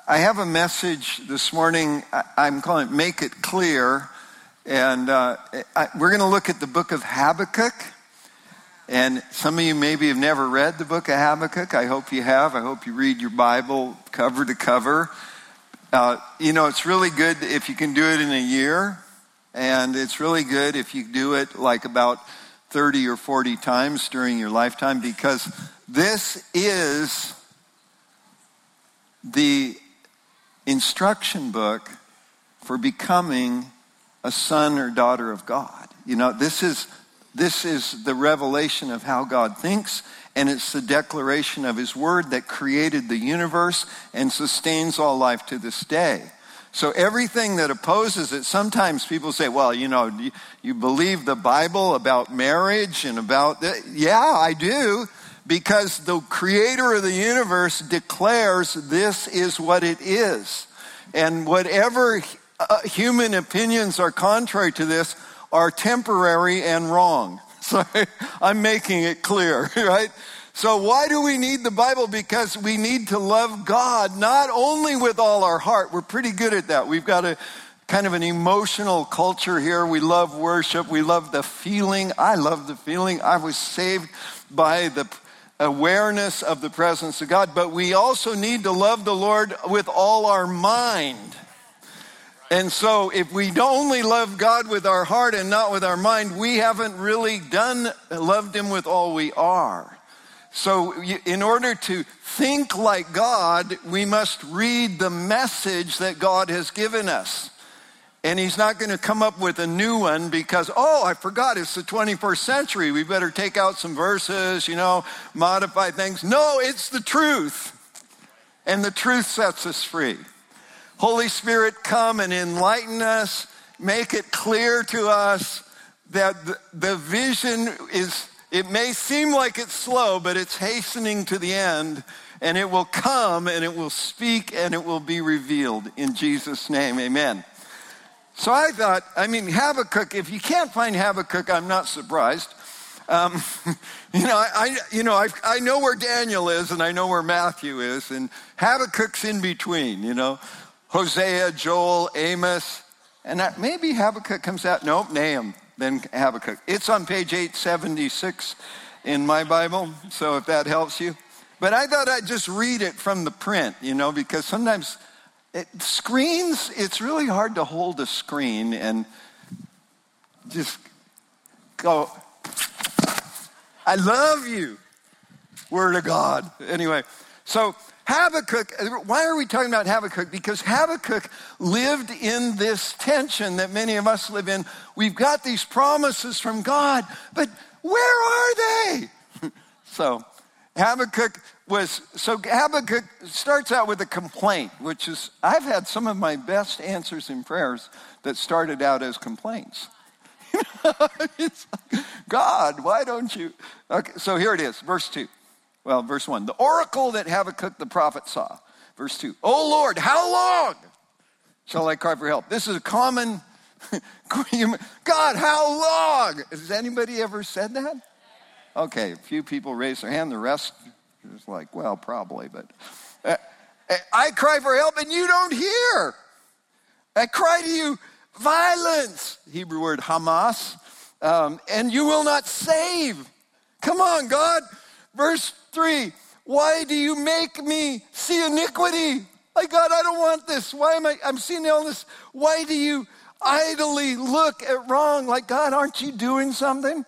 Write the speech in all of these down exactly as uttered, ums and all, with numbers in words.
I have a message this morning. I'm calling it Make It Clear. And uh, I, we're going to look at the book of Habakkuk. And some of you maybe have never read the book of Habakkuk. I hope you have. I hope you read your Bible cover to cover. Uh, you know, it's really good if you can do it in a year. And it's really good if you do it like about thirty or forty times during your lifetime, because this is the instruction book for becoming a son or daughter of God. You know, this is this is the revelation of how God thinks, and it's the declaration of his word that created the universe and sustains all life to this day. So everything that opposes it, sometimes people say, well, you know, you, you believe the Bible about marriage and about that? Yeah, I do, because the creator of the universe declares this is what it is. And whatever uh, human opinions are contrary to this are temporary and wrong. So I'm making it clear, right? So why do we need the Bible? Because we need to love God, not only with all our heart. We're pretty good at that. We've got a kind of an emotional culture here. We love worship. We love the feeling. I love the feeling. I was saved by the awareness of the presence of God. But we also need to love the Lord with all our mind. And so if we only love God with our heart and not with our mind, we haven't really done loved him with all we are. So in order to think like God, we must read the message that God has given us. And he's not going to come up with a new one because, oh, I forgot, it's the twenty-first century. We better take out some verses, you know, modify things. No, it's the truth. And the truth sets us free. Holy Spirit, come and enlighten us. Make it clear to us that the, the vision is... It may seem like it's slow, but it's hastening to the end, and it will come, and it will speak, and it will be revealed. In Jesus' name, amen. So I thought, I mean, Habakkuk, if you can't find Habakkuk, I'm not surprised. Um, you know, I, I you know, I, I know where Daniel is, and I know where Matthew is, and Habakkuk's in between, you know. Hosea, Joel, Amos, and that, maybe Habakkuk comes out, nope, Nahum. Then Habakkuk. It's on page eight seventy-six in my Bible, so if that helps you. But I thought I'd just read it from the print, you know, because sometimes it, screens, it's really hard to hold a screen and just go, I love you, Word of God. Anyway, so Habakkuk, why are we talking about Habakkuk? Because Habakkuk lived in this tension that many of us live in. We've got these promises from God, but where are they? So Habakkuk was, so Habakkuk starts out with a complaint, which is, I've had some of my best answers in prayers that started out as complaints. It's like, God, why don't you? Okay, so here it is, verse two. Well, verse one, the oracle that Habakkuk the prophet saw. Verse two, oh Lord, how long shall I cry for help? This is a common, God, how long? Has anybody ever said that? Okay, a few people raised their hand. The rest is like, well, probably. But uh, I cry for help and you don't hear. I cry to you violence, Hebrew word Hamas, um, and you will not save. Come on, God. Verse three, why do you make me see iniquity? Like, God, I don't want this. Why am I, I'm seeing all this. Why do you idly look at wrong? Like, God, aren't you doing something?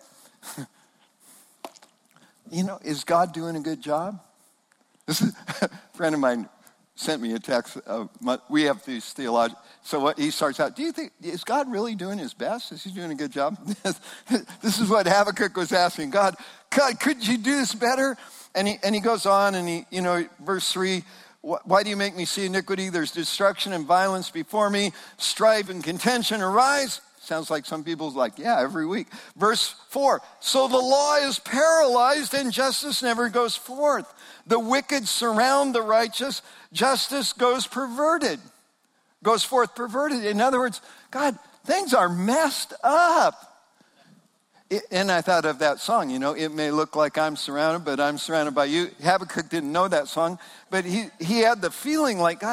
You know, is God doing a good job? This is, a friend of mine sent me a text. Of my, we have these theologians. So what he starts out, do you think, is God really doing his best? Is he doing a good job? This is what Habakkuk was asking. God, God, could you do this better? And he and he goes on and he, you know, verse three, why do you make me see iniquity? There's destruction and violence before me. Strife and contention arise. Sounds like some people's like, yeah, every week. Verse four, so the law is paralyzed and justice never goes forth. The wicked surround the righteous. Justice goes perverted. Goes forth perverted. In other words, God, things are messed up. It, and I thought of that song, you know, it may look like I'm surrounded, but I'm surrounded by you. Habakkuk didn't know that song, but he, he had the feeling like, God,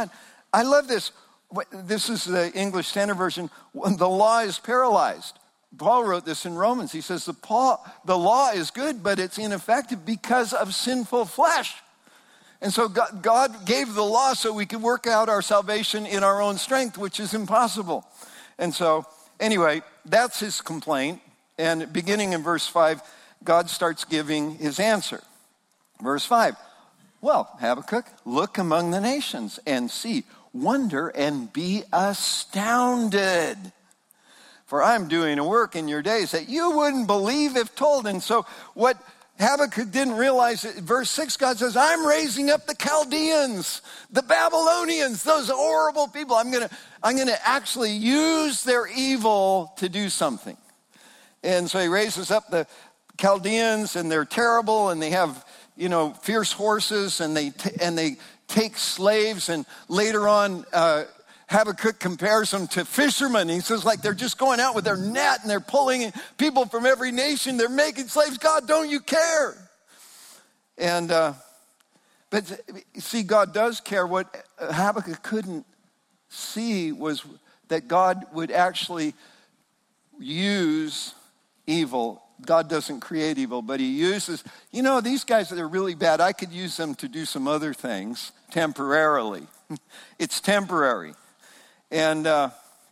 I love this. This is the English Standard Version. The law is paralyzed. Paul wrote this in Romans. He says the, Paul, the law is good, but it's ineffective because of sinful flesh. And so God, God gave the law so we could work out our salvation in our own strength, which is impossible. And so, anyway, that's his complaint. And beginning in verse five, God starts giving his answer. Verse five, well, Habakkuk, look among the nations and see, wonder and be astounded. For I'm doing a work in your days that you wouldn't believe if told. And so what Habakkuk didn't realize, verse six, God says, I'm raising up the Chaldeans, the Babylonians, those horrible people. I'm going to I'm going to actually use their evil to do something. And so he raises up the Chaldeans, and they're terrible, and they have, you know, fierce horses, and they t- and they take slaves. And later on, uh, Habakkuk compares them to fishermen. He says, like, they're just going out with their net, and they're pulling in people from every nation. They're making slaves. God, don't you care? And, uh, but see, God does care. What Habakkuk couldn't see was that God would actually use evil. God doesn't create evil, but he uses, you know, these guys that are really bad, I could use them to do some other things temporarily. It's temporary. And uh,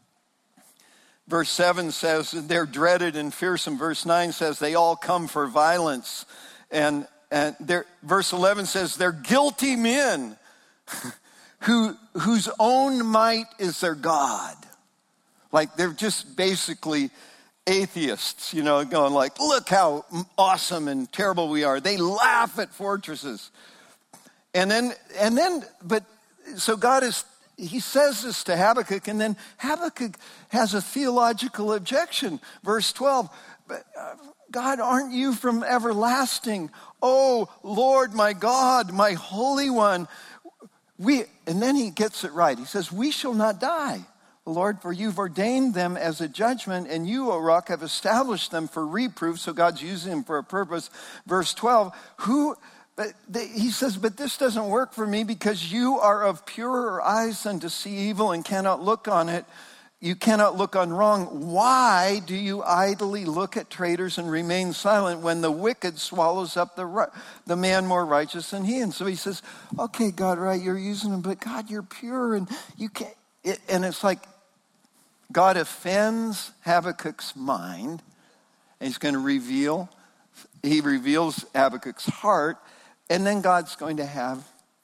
verse seven says they're dreaded and fearsome. Verse nine says they all come for violence. And, and verse eleven says they're guilty men who whose own might is their God. Like they're just basically atheists, you know, going like, look how awesome and terrible we are. They laugh at fortresses. And then, and then, but so God is, he says this to Habakkuk, and then Habakkuk has a theological objection. Verse twelve, but, uh, God, aren't you from everlasting? Oh, Lord, my God, my Holy One. We, and then he gets it right. He says, we shall not die, Lord, for you've ordained them as a judgment, and you, O rock, have established them for reproof. So God's using them for a purpose. Verse twelve, who... But he says, but this doesn't work for me because you are of purer eyes than to see evil and cannot look on it. You cannot look on wrong. Why do you idly look at traitors and remain silent when the wicked swallows up the the man more righteous than he? And so he says, okay, God, right, you're using them, but God, you're pure and you can't. It, and it's like God offends Habakkuk's mind, and he's going to reveal, he reveals Habakkuk's heart. And then God's going to have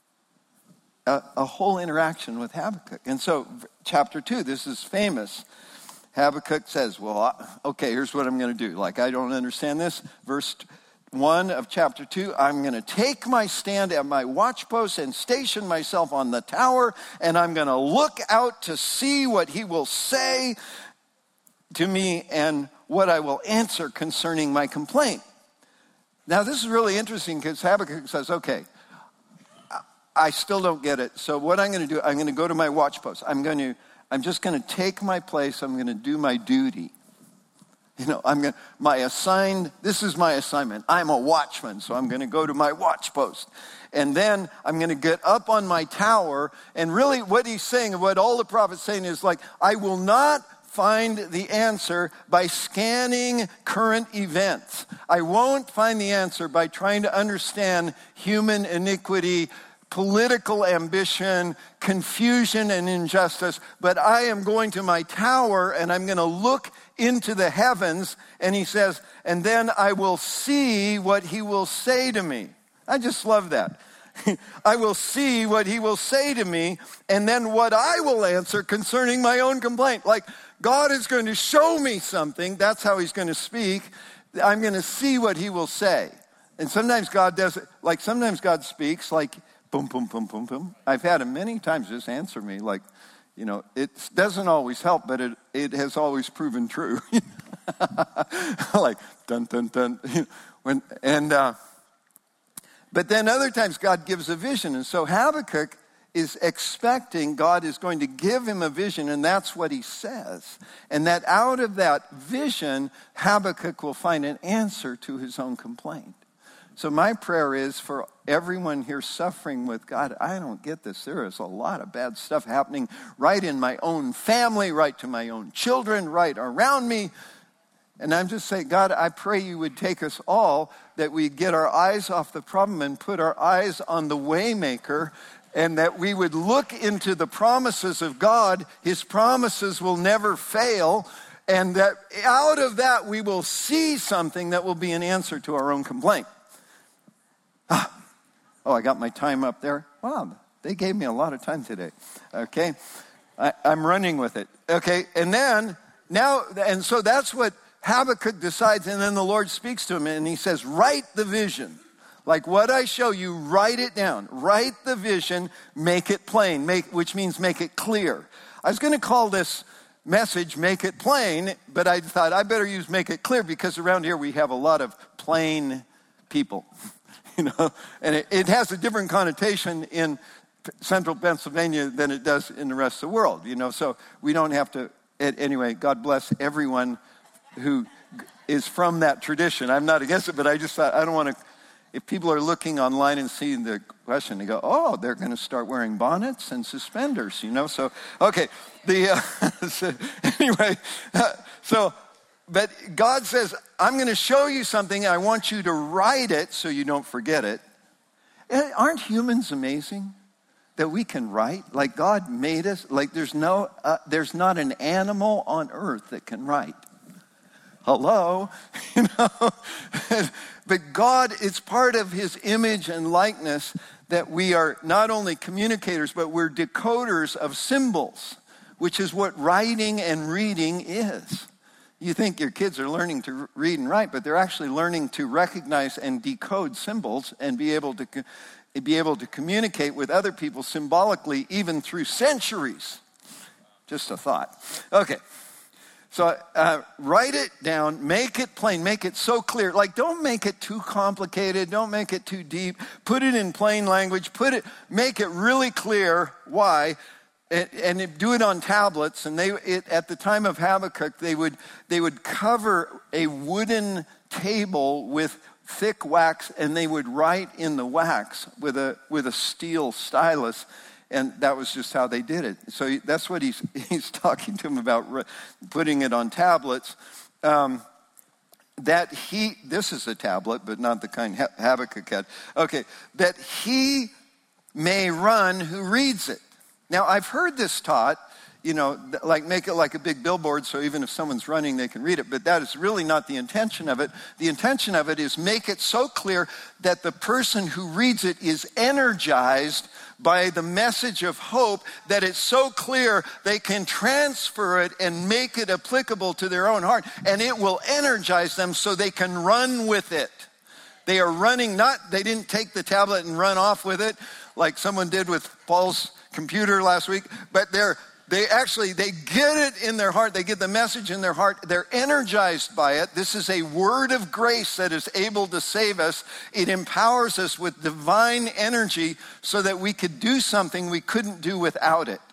a, a whole interaction with Habakkuk. And so chapter two, this is famous. Habakkuk says, well, okay, here's what I'm going to do. Like, I don't understand this. Verse one of chapter two, I'm going to take my stand at my watchpost and station myself on the tower, and I'm going to look out to see what he will say to me and what I will answer concerning my complaint. Now, this is really interesting because Habakkuk says, okay, I still don't get it. So what I'm going to do, I'm going to go to my watchpost. I'm going to, I'm just going to take my place. I'm going to do my duty. You know, I'm going to, my assigned, this is my assignment. I'm a watchman, so I'm going to go to my watchpost. And then I'm going to get up on my tower. And really what he's saying, what all the prophets saying is like, I will not find the answer by scanning current events. I won't find the answer by trying to understand human iniquity, political ambition, confusion, and injustice. But I am going to my tower and I'm going to look into the heavens. And he says, and then I will see what he will say to me. I just love that. I will see what he will say to me, and then what I will answer concerning my own complaint. Like, God is going to show me something. That's how he's going to speak. I'm going to see what he will say. And sometimes God does it, like sometimes God speaks like, boom, boom, boom, boom, boom. I've had him many times just answer me like, you know, it doesn't always help, but it, it has always proven true. Like, dun, dun, dun. When, and, uh, but then other times God gives a vision. And so Habakkuk is expecting God is going to give him a vision, and that's what he says. And that out of that vision, Habakkuk will find an answer to his own complaint. So my prayer is for everyone here suffering with, God, I don't get this. There is a lot of bad stuff happening right in my own family, right to my own children, right around me. And I'm just saying, God, I pray you would take us all, that we get our eyes off the problem and put our eyes on the Waymaker, and that we would look into the promises of God. His promises will never fail, and that out of that we will see something that will be an answer to our own complaint. Ah. Oh, I got my time up there. Wow, they gave me a lot of time today. Okay, I, I'm running with it. Okay, and then, now, and so that's what Habakkuk decides, and then the Lord speaks to him, and he says, write the vision. Like what I show you, write it down. Write the vision, make it plain, make, which means make it clear. I was going to call this message, make it plain, but I thought I better use make it clear, because around here we have a lot of plain people. You know, and it, it has a different connotation in central Pennsylvania than it does in the rest of the world, you know, so we don't have to, anyway, God bless everyone who is from that tradition. I'm not against it, but I just thought, I don't want to, if people are looking online and seeing the question, they go, oh, they're going to start wearing bonnets and suspenders, you know, so, okay, the, uh, so, anyway, uh, so, but God says, I'm going to show you something. I want you to write it so you don't forget it. And aren't humans amazing that we can write? Like God made us. Like there's no, uh, there's not an animal on earth that can write. Hello, you know. But God, it's part of His image and likeness that we are not only communicators, but we're decoders of symbols, which is what writing and reading is. You think your kids are learning to read and write, but they're actually learning to recognize and decode symbols and be able to be able to communicate with other people symbolically, even through centuries. Just a thought. Okay, so uh, write it down, make it plain, make it so clear. Like, don't make it too complicated, don't make it too deep. Put it in plain language. Put it, make it really clear why. And, and do it on tablets. And they, it, at the time of Habakkuk, they would they would cover a wooden table with thick wax, and they would write in the wax with a with a steel stylus, and that was just how they did it. So that's what he's he's talking to him about, putting it on tablets. Um, that he this is a tablet, but not the kind Habakkuk had. Okay, that he may run who reads it. Now, I've heard this taught, you know, like make it like a big billboard so even if someone's running, they can read it. But that is really not the intention of it. The intention of it is make it so clear that the person who reads it is energized by the message of hope, that it's so clear they can transfer it and make it applicable to their own heart. And it will energize them so they can run with it. They are running, not, they didn't take the tablet and run off with it like someone did with Paul's computer last week, but they're they actually they get it in their heart. They get the message in their heart. They're energized by it. This is a word of grace that is able to save us. It empowers us with divine energy so that we could do something we couldn't do without it.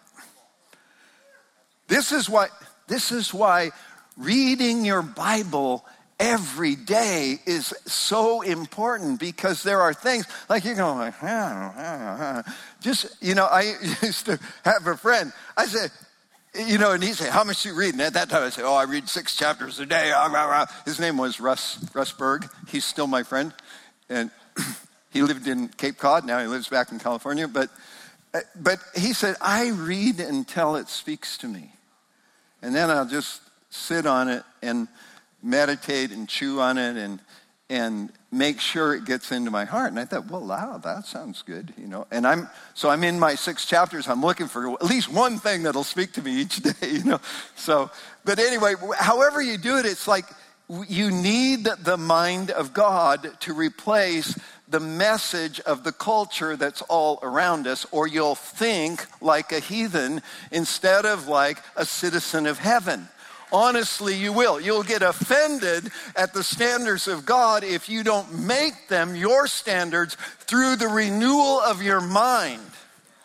This is why this is why reading your Bible every day is so important, because there are things like you're going like, ah, ah, ah. Just, you know, I used to have a friend. I said, you know, and he'd say, how much do you read? And at that time I said, oh, I read six chapters a day. His name was Russ, Russ Berg. He's still my friend. And he lived in Cape Cod. Now he lives back in California. But, but he said, I read until it speaks to me. And then I'll just sit on it and meditate and chew on it and and make sure it gets into my heart. And I thought, well, wow, that sounds good, you know. And I'm so I'm in my six chapters. I'm looking for at least one thing that'll speak to me each day, you know. So, but anyway, however you do it, it's like you need the mind of God to replace the message of the culture that's all around us, or you'll think like a heathen instead of like a citizen of heaven. Honestly, you will. You'll get offended at the standards of God if you don't make them your standards through the renewal of your mind.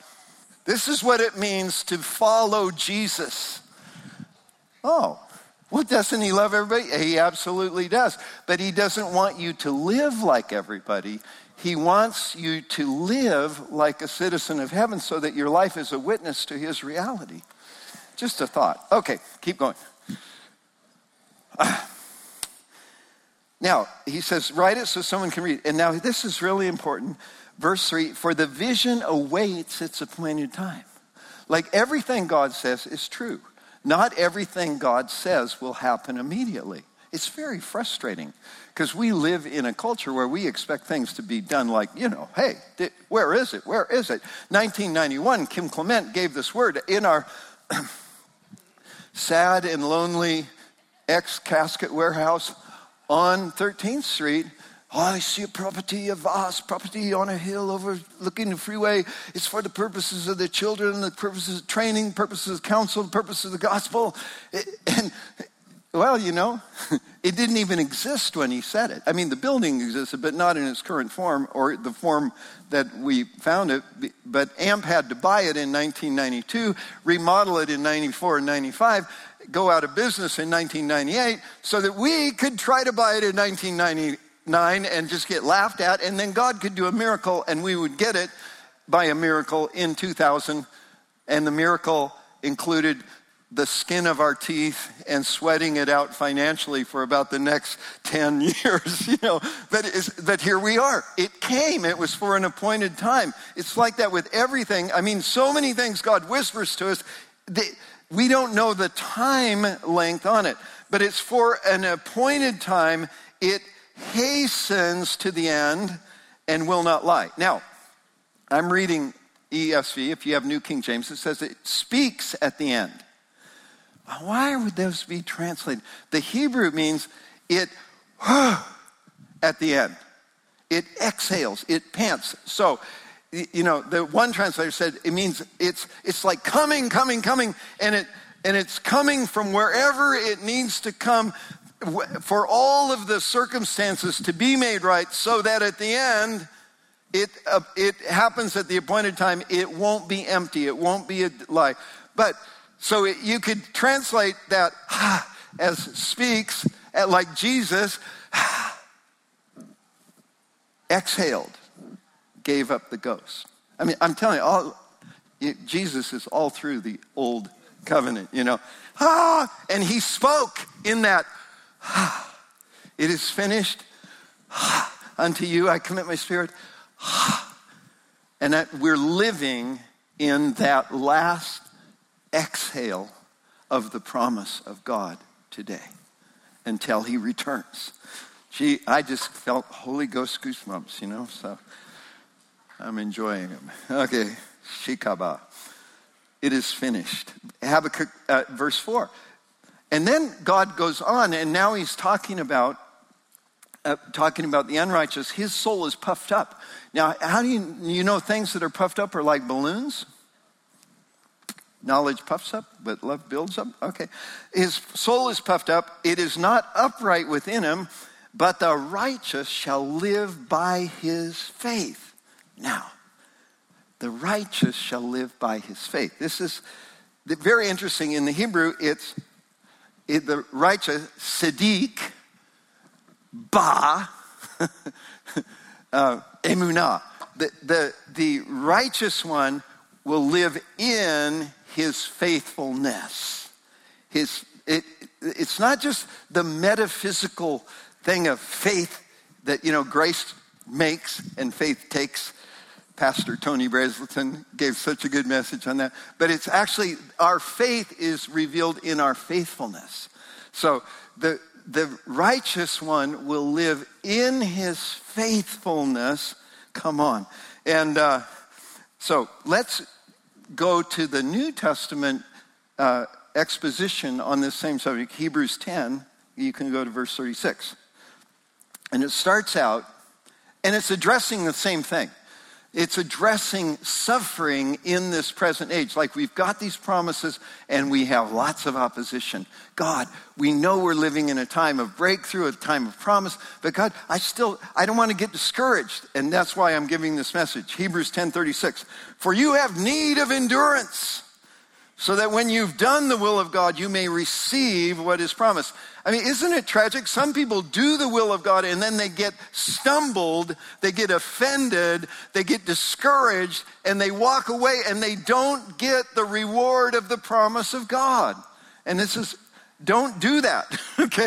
This is what it means to follow Jesus. Oh, Well, doesn't he love everybody? He absolutely does. But he doesn't want you to live like everybody. He wants you to live like a citizen of heaven so that your life is a witness to his reality. Just a thought. Okay, keep going. Uh, now, he says, write it so someone can read. And now this is really important. Verse three, for the vision awaits its appointed time. Like everything God says is true. Not everything God says will happen immediately. It's very frustrating because we live in a culture where we expect things to be done like, you know, hey, th- where is it? Where is it? nineteen ninety-one, Kim Clement gave this word in our sad and lonely ex-casket warehouse on thirteenth Street. Oh, I see a property, a vast property on a hill overlooking the freeway. It's for the purposes of the children, the purposes of training, purposes of counsel, the purposes of the gospel. It, and, well, you know, it didn't even exist when he said it. I mean, the building existed, but not in its current form or the form that we found it. But A M P had to buy it in nineteen ninety-two, remodel it in ninety-four and ninety-five, go out of business in nineteen ninety-eight, so that we could try to buy it in nineteen ninety-nine and just get laughed at, and then God could do a miracle and we would get it by a miracle in two thousand. And the miracle included the skin of our teeth and sweating it out financially for about the next ten years, you know. But, is, but here we are. It came. It was for an appointed time. It's like that with everything. I mean, so many things God whispers to us. They, we don't know the time length on it, but it's for an appointed time. It hastens to the end and will not lie. Now, I'm reading E S V. If you have New King James, it says it speaks at the end. Why would those be translated? The Hebrew means it at the end. It exhales, it pants. So, you know, the one translator said it means it's it's like coming, coming, coming, and it and it's coming from wherever it needs to come for all of the circumstances to be made right, so that at the end, it uh, it happens at the appointed time. It won't be empty. It won't be a lie. But so it, you could translate that as speaks, like Jesus exhaled, gave up the ghost. I mean, I'm telling you, all Jesus is all through the old covenant. You know, ah, and he spoke in that. It is finished. Unto you I commit my spirit. And that we're living in that last exhale of the promise of God today until he returns. Gee, I just felt Holy Ghost goosebumps, you know, so I'm enjoying them. Okay, Shikaba. It is finished. Habakkuk, uh, verse four. And then God goes on, and now he's talking about uh, talking about the unrighteous. His soul is puffed up. Now, how do you, you know things that are puffed up are like balloons? Knowledge puffs up, but love builds up. Okay. His soul is puffed up. It is not upright within him, but the righteous shall live by his faith. Now, the righteous shall live by his faith. This is very interesting. In the Hebrew, it's It, the righteous, Sadiq, Ba, uh, Emunah. The, the, the righteous one will live in his faithfulness. His, it, it's not just the metaphysical thing of faith that, you know, grace makes and faith takes. Pastor Tony Brazelton gave such a good message on that. But it's actually, our faith is revealed in our faithfulness. So the, the righteous one will live in his faithfulness. Come on. And uh, so let's go to the New Testament uh, exposition on this same subject. Hebrews ten, you can go to verse thirty-six. And it starts out, and it's addressing the same thing. It's addressing suffering in this present age. Like, we've got these promises and we have lots of opposition. God, we know we're living in a time of breakthrough, a time of promise, but God, I still, I don't want to get discouraged. And that's why I'm giving this message. Hebrews ten thirty-six. For you have need of endurance, so that when you've done the will of God, you may receive what is promised. I mean, isn't it tragic? Some people do the will of God and then they get stumbled, they get offended, they get discouraged, and they walk away and they don't get the reward of the promise of God. And this is, don't do that, okay?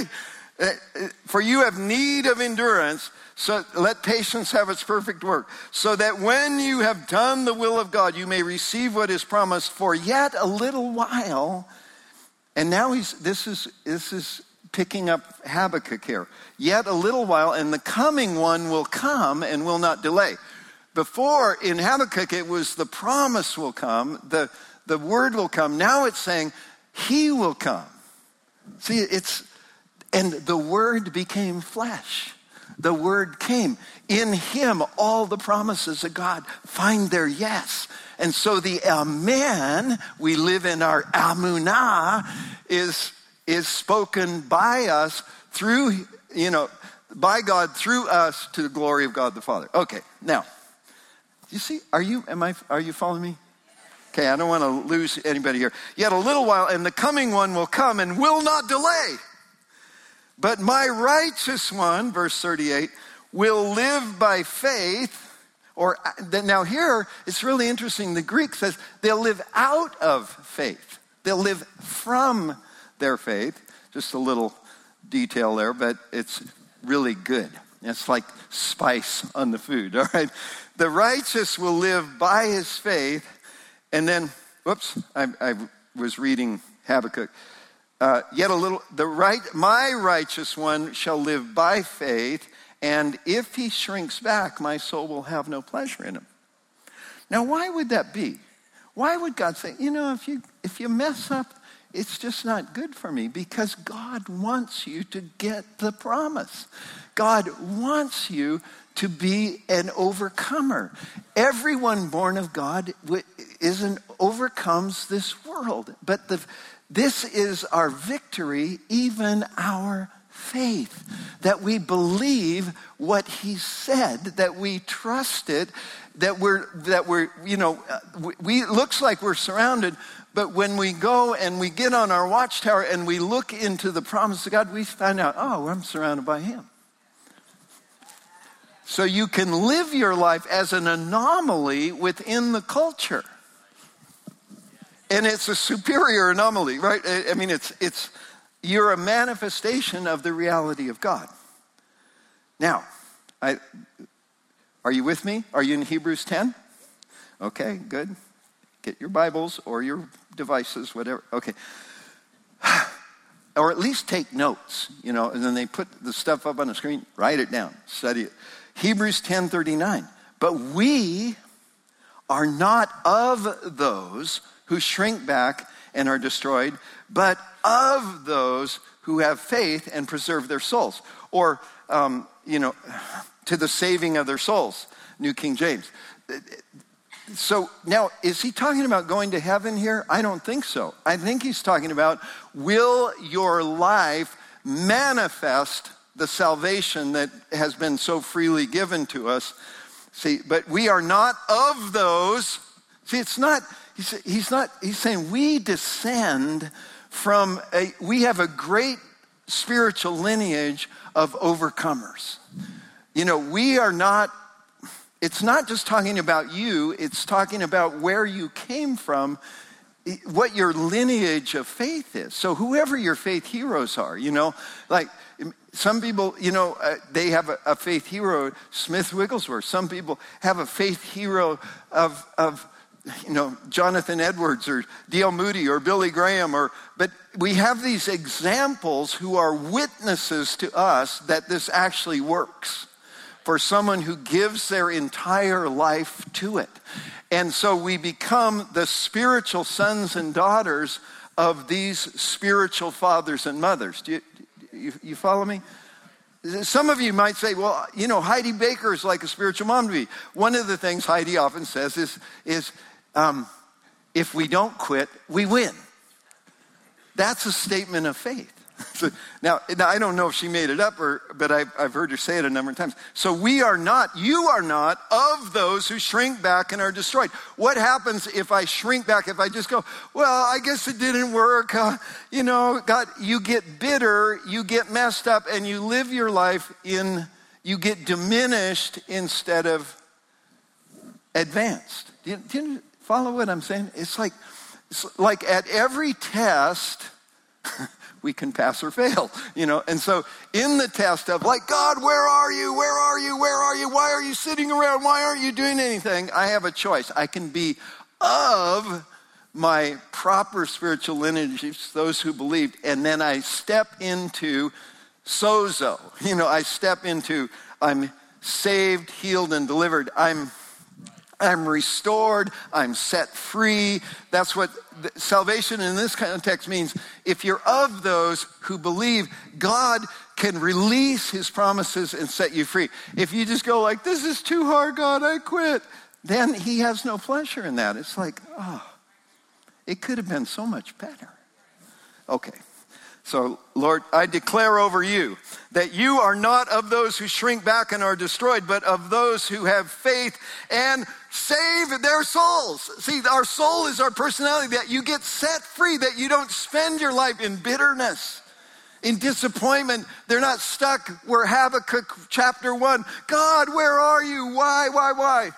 For you have need of endurance, so let patience have its perfect work, so that when you have done the will of God, you may receive what is promised. For yet a little while, and now he's this is this is picking up Habakkuk here. Yet a little while, and the coming one will come and will not delay. Before in Habakkuk it was the promise will come, the the word will come. Now it's saying he will come. See, it's and the word became flesh. The word came. In him, all the promises of God find their yes. And so the amen, we live in our amunah, is, is spoken by us through, you know, by God through us to the glory of God the Father. Okay, now, you see, are you, am I, are you following me? Okay, I don't want to lose anybody here. Yet a little while, and the coming one will come and will not delay. But my righteous one, verse thirty-eight, will live by faith. Or now here, it's really interesting. The Greek says they'll live out of faith. They'll live from their faith. Just a little detail there, but it's really good. It's like spice on the food, all right? The righteous will live by his faith. And then, whoops, I, I was reading Habakkuk. Uh, yet a little, the right, my righteous one shall live by faith, and if he shrinks back, my soul will have no pleasure in him. Now, why would that be? Why would God say, you know, if you if you mess up, it's just not good for me? Because God wants you to get the promise. God wants you to be an overcomer. Everyone born of God isn't overcomes this world, but the This is our victory, even our faith, that we believe what he said, that we trust it, that we're, that we're, you know, we, we it looks like we're surrounded, but when we go and we get on our watchtower and we look into the promise of God, we find out, oh, I'm surrounded by him. So you can live your life as an anomaly within the culture. And it's a superior anomaly, right? I mean, it's it's you're a manifestation of the reality of God. Now, I, are you with me? Are you in Hebrews ten? Okay, good. Get your Bibles or your devices, whatever. Okay. Or at least take notes, you know, and then they put the stuff up on the screen, write it down, study it. Hebrews ten thirty-nine. But we are not of those who shrink back and are destroyed, but of those who have faith and preserve their souls. Or, um, you know, to the saving of their souls, New King James. So now, is he talking about going to heaven here? I don't think so. I think he's talking about, will your life manifest the salvation that has been so freely given to us? See, but we are not of those. See, it's not... He's, he's not, he's saying we descend from a, we have a great spiritual lineage of overcomers. You know, we are not, it's not just talking about you, it's talking about where you came from, what your lineage of faith is. So whoever your faith heroes are, you know, like some people, you know, uh, they have a, a faith hero, Smith Wigglesworth. Some people have a faith hero of, of, you know, Jonathan Edwards or D L Moody or Billy Graham, or but we have these examples who are witnesses to us that this actually works for someone who gives their entire life to it. And so we become the spiritual sons and daughters of these spiritual fathers and mothers. Do you, you, you follow me? Some of you might say, well, you know, Heidi Baker is like a spiritual mom to me. One of the things Heidi often says is, is Um, if we don't quit, we win. That's a statement of faith. So, now, now, I don't know if she made it up, or, but I've, I've heard her say it a number of times. So we are not, you are not of those who shrink back and are destroyed. What happens if I shrink back, if I just go, well, I guess it didn't work. Uh, you know, God, you get bitter, you get messed up, and you live your life in, you get diminished instead of advanced. Do you, do you follow what I'm saying? It's like, it's like at every test, we can pass or fail, you know. And so in the test of like, God, where are you? Where are you? Where are you? Why are you sitting around? Why aren't you doing anything? I have a choice. I can be of my proper spiritual lineage, those who believed, and then I step into sozo. You know, I step into, I'm saved, healed, and delivered. I'm I'm restored, I'm set free. That's what the, salvation in this context means. If you're of those who believe, God can release his promises and set you free. If you just go like, this is too hard, God, I quit, then he has no pleasure in that. It's like, oh, it could have been so much better. Okay. So, Lord, I declare over you that you are not of those who shrink back and are destroyed, but of those who have faith and save their souls. See, our soul is our personality, that you get set free, that you don't spend your life in bitterness, in disappointment. They're not stuck where Habakkuk chapter one, God, where are you? Why, why, why?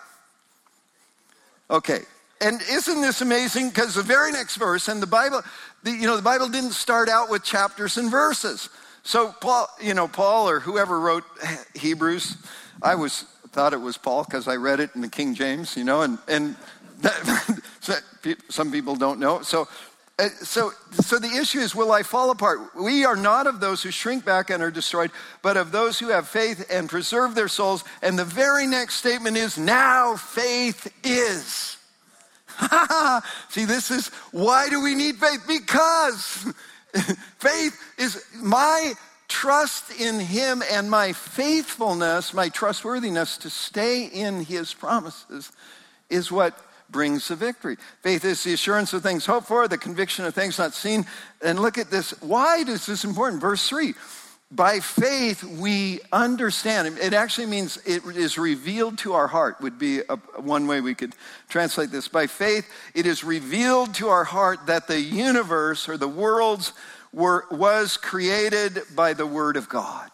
Okay. And isn't this amazing? Because the very next verse, and the Bible, the, you know, the Bible didn't start out with chapters and verses. So Paul, you know, Paul or whoever wrote Hebrews, I was thought it was Paul because I read it in the King James, you know, and and that, some people don't know. So, so, so the issue is, will I fall apart? We are not of those who shrink back and are destroyed, but of those who have faith and preserve their souls. And the very next statement is, now faith is. See, this is, why do we need faith? Because faith is my trust in him, and my faithfulness, my trustworthiness to stay in his promises is what brings the victory. Faith is the assurance of things hoped for, the conviction of things not seen. And look at this. Why is this important? Verse three. By faith, we understand. It actually means it is revealed to our heart, would be a, one way we could translate this. By faith, it is revealed to our heart that the universe or the worlds were, was created by the word of God.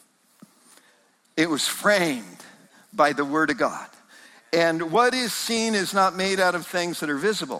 It was framed by the word of God. And what is seen is not made out of things that are visible.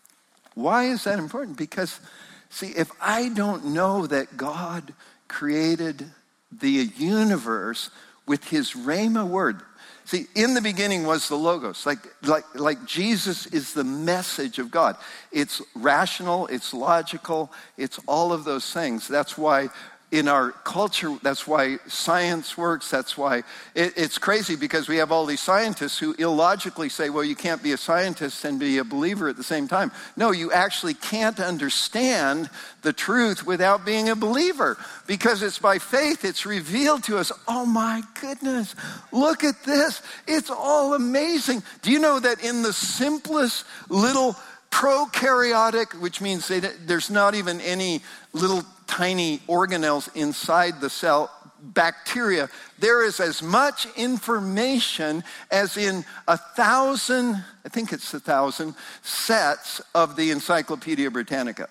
Why is that important? Because, see, if I don't know that God created the universe with his Rhema word. See, in the beginning was the Logos. Like, like, like Jesus is the message of God. It's rational, it's logical, it's all of those things. That's why in our culture, that's why science works. That's why it, it's crazy, because we have all these scientists who illogically say, well, you can't be a scientist and be a believer at the same time. No, you actually can't understand the truth without being a believer, because it's by faith, it's revealed to us. Oh my goodness, look at this. It's all amazing. Do you know that in the simplest little prokaryotic, which means they, there's not even any little tiny organelles inside the cell, bacteria, there is as much information as in a thousand, I think it's a thousand, sets of the Encyclopedia Britannica.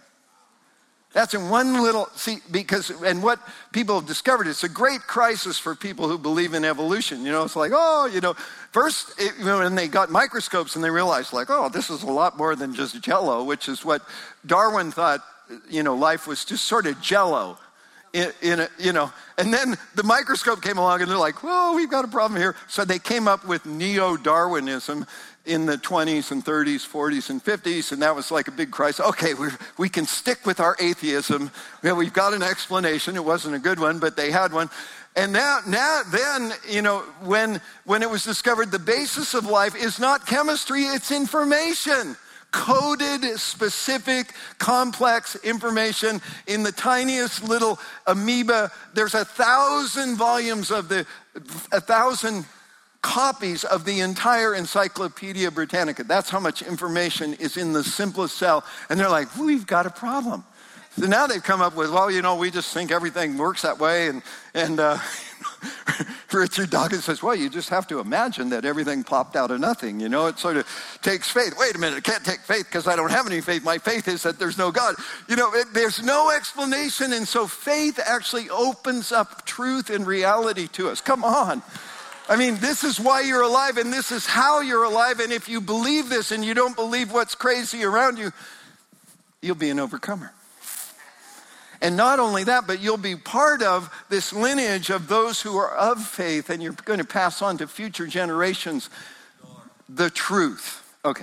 That's in one little, see, because, and what people have discovered, it's a great crisis for people who believe in evolution. You know, it's like, oh, you know, first, it, you know, when they got microscopes and they realized, like, oh, this is a lot more than just jello, which is what Darwin thought, you know, life was just sort of jello. In, in a, you know, and then the microscope came along and they're like, well, we've got a problem here. So they came up with neo-Darwinism in the twenties and thirties, forties and fifties, and that was like a big crisis. Okay, we we can stick with our atheism. Well, we've got an explanation. It wasn't a good one, but they had one. And now, now, then, you know, when when it was discovered, the basis of life is not chemistry; it's information. Coded, specific, complex information in the tiniest little amoeba. There's a thousand volumes of the, a thousand copies of the entire Encyclopedia Britannica. That's how much information is in the simplest cell. And they're like, we've got a problem. So now they've come up with, well, you know, we just think everything works that way. And, and uh, Richard Dawkins says, well, you just have to imagine that everything popped out of nothing. You know, it sort of takes faith. Wait a minute, it can't take faith because I don't have any faith. My faith is that there's no God. You know, it, there's no explanation. And so faith actually opens up truth and reality to us. Come on. I mean, this is why you're alive, and this is how you're alive. And if you believe this and you don't believe what's crazy around you, you'll be an overcomer. And not only that, but you'll be part of this lineage of those who are of faith, and you're going to pass on to future generations the truth. Okay.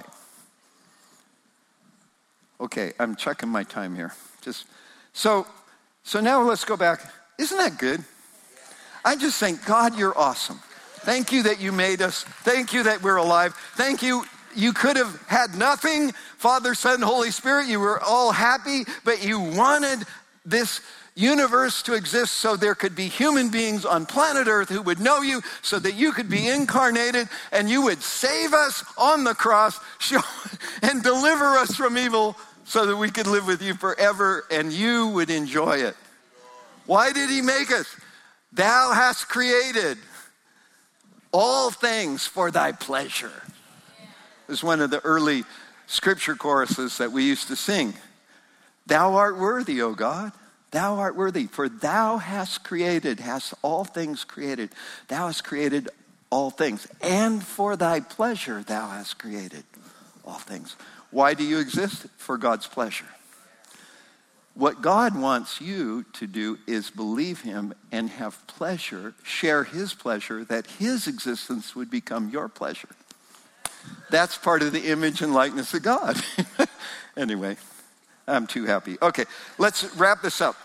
Okay, I'm checking my time here. Just so, so now let's go back. Isn't that good? I just think, God, you're awesome. Thank you that you made us. Thank you that we're alive. Thank you. You could have had nothing, Father, Son, Holy Spirit. You were all happy, but you wanted this universe to exist so there could be human beings on planet Earth who would know you, so that you could be incarnated and you would save us on the cross show, and deliver us from evil so that we could live with you forever and you would enjoy it. Why did he make us? Thou hast created all things for thy pleasure. It was one of the early scripture choruses that we used to sing. Thou art worthy, O God. Thou art worthy, for thou hast created, hast all things created. Thou hast created all things, and for thy pleasure thou hast created all things. Why do you exist? For God's pleasure. What God wants you to do is believe him and have pleasure, share his pleasure, that his existence would become your pleasure. That's part of the image and likeness of God. Anyway, I'm too happy. Okay, let's wrap this up.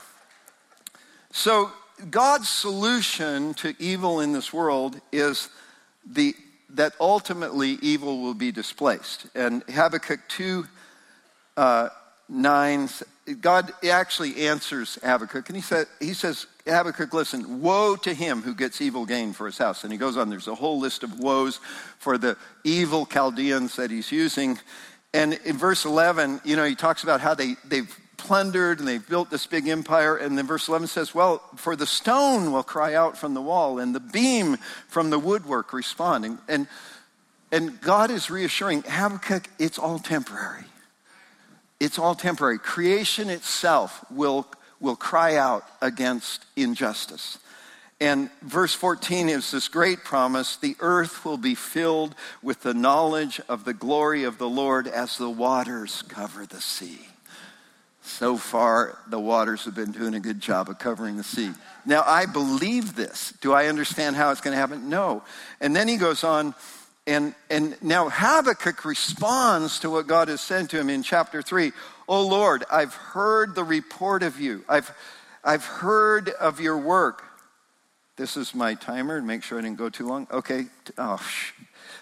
So God's solution to evil in this world is the that ultimately evil will be displaced. And Habakkuk two, uh, nine, God actually answers Habakkuk, and he said, he says, Habakkuk, listen, woe to him who gets evil gain for his house. And he goes on, there's a whole list of woes for the evil Chaldeans that he's using. And in verse eleven, you know, he talks about how they, they've plundered and they've built this big empire. And then verse eleven says, well, for the stone will cry out from the wall and the beam from the woodwork respond. And, and, and God is reassuring Habakkuk, it's all temporary. It's all temporary. Creation itself will, will cry out against injustice. And verse fourteen is this great promise. The earth will be filled with the knowledge of the glory of the Lord as the waters cover the sea. So far, the waters have been doing a good job of covering the sea. Now, I believe this. Do I understand how it's going to happen? No. And then he goes on, and, and now Habakkuk responds to what God has said to him in chapter three. Oh Lord, I've heard the report of you. I've, I've heard of your work. This is my timer to make sure I didn't go too long. Okay. Oh, sh-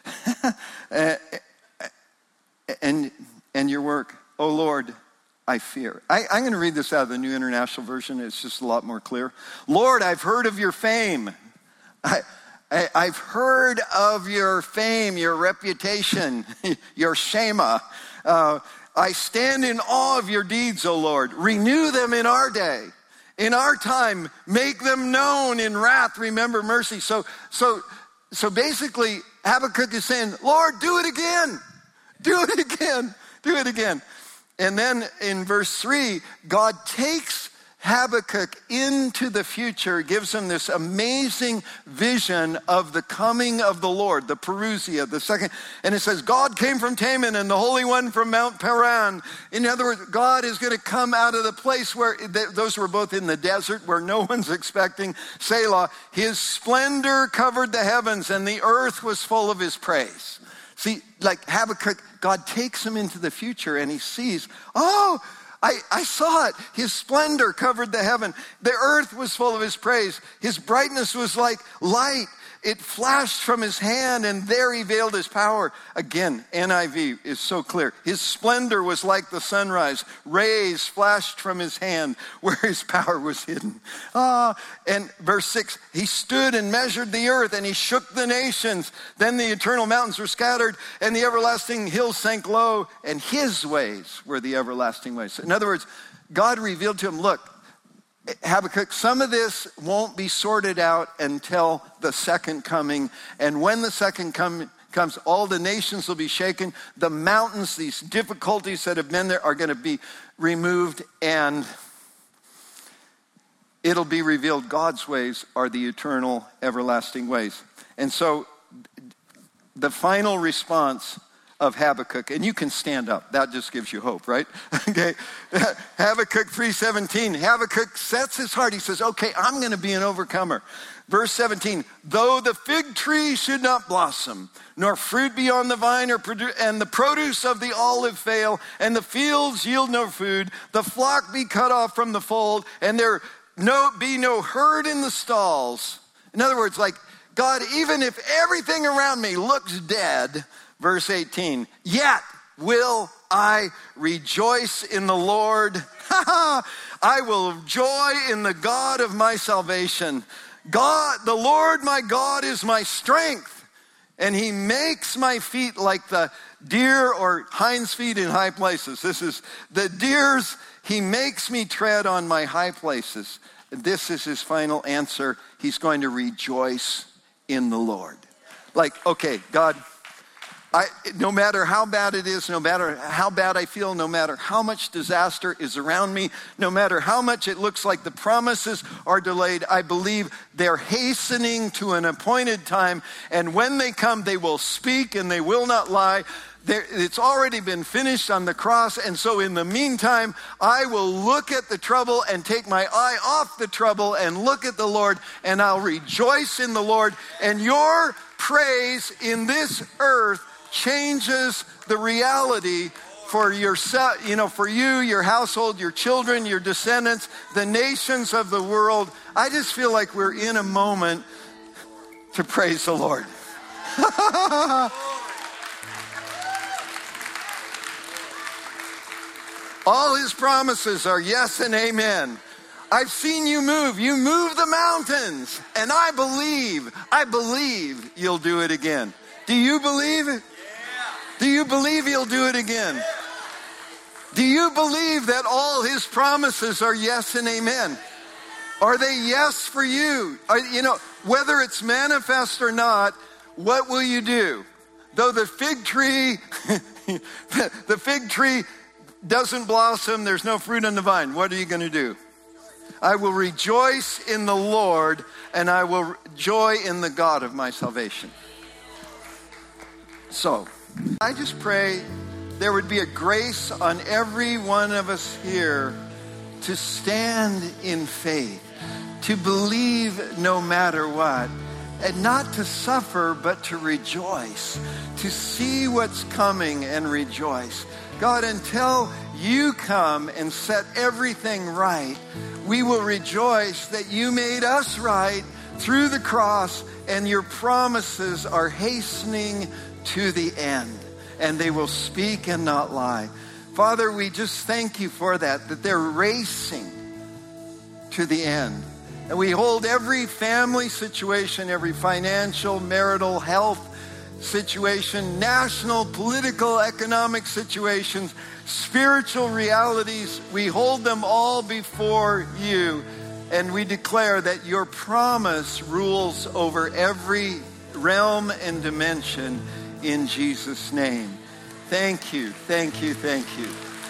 and, and your work. Oh Lord, I fear. I, I'm going to read this out of the New International Version. It's just a lot more clear. Lord, I've heard of your fame. I, I, I've heard of your fame, your reputation, your shema. Uh, I stand in awe of your deeds, O Lord. Renew them in our day. In our time, make them known. In wrath, remember mercy. So, so, so basically, Habakkuk is saying, Lord, do it again. Do it again. Do it again. And then in verse three, God takes Habakkuk into the future, gives him this amazing vision of the coming of the Lord, the Parousia, the second. And it says, God came from Teman and the Holy One from Mount Paran. In other words, God is going to come out of the place where, those were both in the desert where no one's expecting, Selah. His splendor covered the heavens and the earth was full of his praise. See, like Habakkuk, God takes him into the future and he sees, oh, I, I saw it. His splendor covered the heaven. The earth was full of his praise. His brightness was like light. It flashed from his hand and there he veiled his power. Again, N I V is so clear. His splendor was like the sunrise. Rays flashed from his hand where his power was hidden. Ah, and verse six, he stood and measured the earth and he shook the nations. Then the eternal mountains were scattered and the everlasting hills sank low and his ways were the everlasting ways. In other words, God revealed to him, look, Habakkuk, some of this won't be sorted out until the second coming. And when the second come, comes, all the nations will be shaken. The mountains, these difficulties that have been there are going to be removed. And it'll be revealed God's ways are the eternal, everlasting ways. And so the final response of Habakkuk, and you can stand up. That just gives you hope, right? Okay. Habakkuk three seventeen. Habakkuk sets his heart. He says, okay, I'm going to be an overcomer. Verse seventeen, though the fig tree should not blossom, nor fruit be on the vine, or produ- and the produce of the olive fail, and the fields yield no food, the flock be cut off from the fold, and there no be no herd in the stalls. In other words, like, God, even if everything around me looks dead, verse eighteen, yet will I rejoice in the Lord. I will joy in the God of my salvation. God, the Lord my God is my strength, and he makes my feet like the deer or hinds feet in high places. This is the deer's, he makes me tread on my high places. This is his final answer. He's going to rejoice in the Lord. Like, okay, God, I, no matter how bad it is, no matter how bad I feel, no matter how much disaster is around me, no matter how much it looks like the promises are delayed, I believe they're hastening to an appointed time. And when they come, they will speak and they will not lie. They're, it's already been finished on the cross. And so in the meantime, I will look at the trouble and take my eye off the trouble and look at the Lord, and I'll rejoice in the Lord. And your praise in this earth changes the reality for yourself, you know, for you, your household, your children, your descendants, the nations of the world. I just feel like we're in a moment to praise the Lord. All his promises are yes and amen. I've seen you move. You move the mountains. And I believe, I believe you'll do it again. Do you believe it? Do you believe he'll do it again? Do you believe that all his promises are yes and amen? Are they yes for you? Are, you know, whether it's manifest or not, what will you do? Though the fig tree, the fig tree doesn't blossom, there's no fruit on the vine, what are you going to do? I will rejoice in the Lord, and I will joy in the God of my salvation. So, I just pray there would be a grace on every one of us here to stand in faith, to believe no matter what, and not to suffer, but to rejoice, to see what's coming and rejoice. God, until you come and set everything right, we will rejoice that you made us right through the cross, and your promises are hastening to the end, and they will speak and not lie. Father, we just thank you for that, that they're racing to the end. And we hold every family situation, every financial, marital, health situation, national, political, economic situations, spiritual realities, we hold them all before you, and we declare that your promise rules over every realm and dimension in Jesus' name. Thank you, thank you, thank you.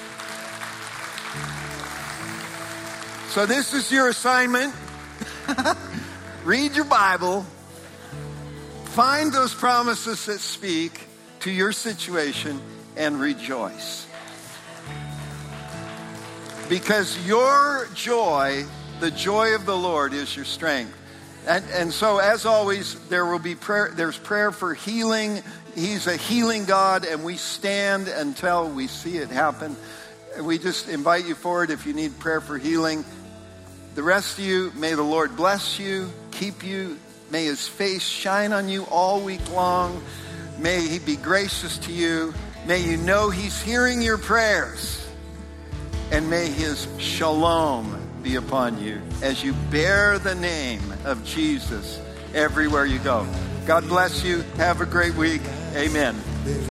So this is your assignment. Read your Bible. Find those promises that speak to your situation and rejoice. Because your joy, the joy of the Lord, is your strength. And, and so, as always, there will be prayer. There's prayer for healing. He's a healing God, and we stand until we see it happen. We just invite you forward if you need prayer for healing. The rest of you, may the Lord bless you, keep you. May his face shine on you all week long. May he be gracious to you. May you know he's hearing your prayers. And may his shalom be upon you as you bear the name of Jesus everywhere you go. God bless you. Have a great week. Amen.